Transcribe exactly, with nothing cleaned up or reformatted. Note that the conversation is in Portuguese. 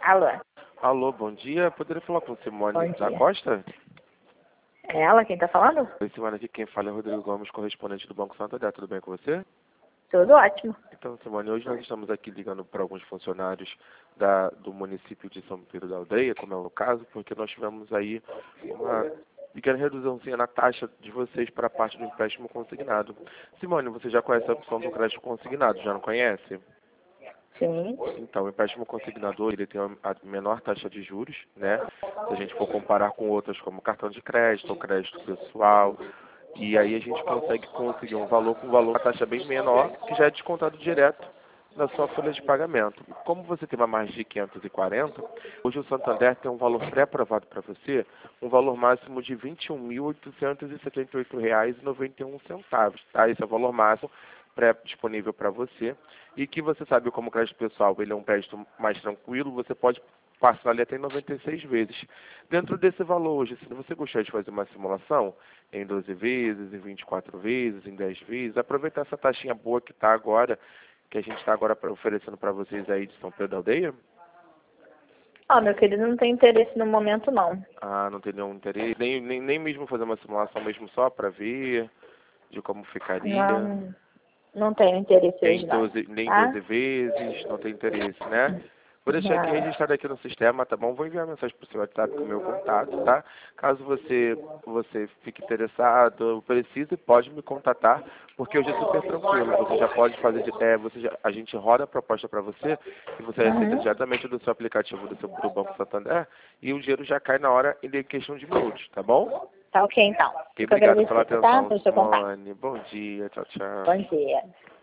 Alô, Alô, bom dia. Poderia falar com Simone bom da dia. Costa? É ela quem tá falando? Oi, Simone, aqui quem fala é Rodrigo Gomes, correspondente do Banco Santander. Tudo bem com você? Tudo ótimo. Então, Simone, hoje nós estamos aqui ligando para alguns funcionários da, do município de São Pedro da Aldeia, como é o caso, porque nós tivemos aí uma pequena reduçãozinha na taxa de vocês para a parte do empréstimo consignado. Simone, você já conhece a opção do crédito consignado, já não conhece? Sim. Então, o empréstimo consignador, ele tem a menor taxa de juros, né? Se a gente for comparar com outras como cartão de crédito ou crédito pessoal, e aí a gente consegue conseguir um valor com um valor, uma taxa bem menor, que já é descontado direto na sua folha de pagamento. Como você tem uma margem de quinhentos e quarenta, hoje o Santander tem um valor pré-aprovado para você, um valor máximo de vinte e um mil oitocentos e setenta e oito reais e noventa e um centavos, tá? Esse é o valor máximo pré-disponível para você, e que você sabe como crédito pessoal, ele é um crédito mais tranquilo, você pode parcelar ele até em noventa e seis vezes. Dentro desse valor hoje, se você gostar de fazer uma simulação em doze vezes, em vinte e quatro vezes, em dez vezes, aproveitar essa taxinha boa que está agora, que a gente está agora oferecendo para vocês aí de São Pedro da Aldeia. Ó, meu querido, não tem interesse no momento, não. Ah, não tem nenhum interesse, nem, nem, nem mesmo fazer uma simulação mesmo só para ver de como ficaria. Não, não tenho interesse Em hoje, não. doze, nem Tá? doze vezes, não tem interesse, né? Vou deixar aqui Não. registrado aqui no sistema, tá bom? Vou enviar mensagem pro seu WhatsApp com o meu contato, tá? Caso você, você fique interessado, precise, pode me contatar, porque hoje é super tranquilo. Você já pode fazer, é, você já, a gente roda a proposta para você, e você recebe Uhum. diretamente do seu aplicativo do, seu, do Banco Santander, e o dinheiro já cai na hora em questão de minutos, tá bom? Tá ok, então. E Fico obrigado pela agradecida, tá? atenção, Pelo seu contato. Simone. Bom dia, tchau, tchau. Bom dia.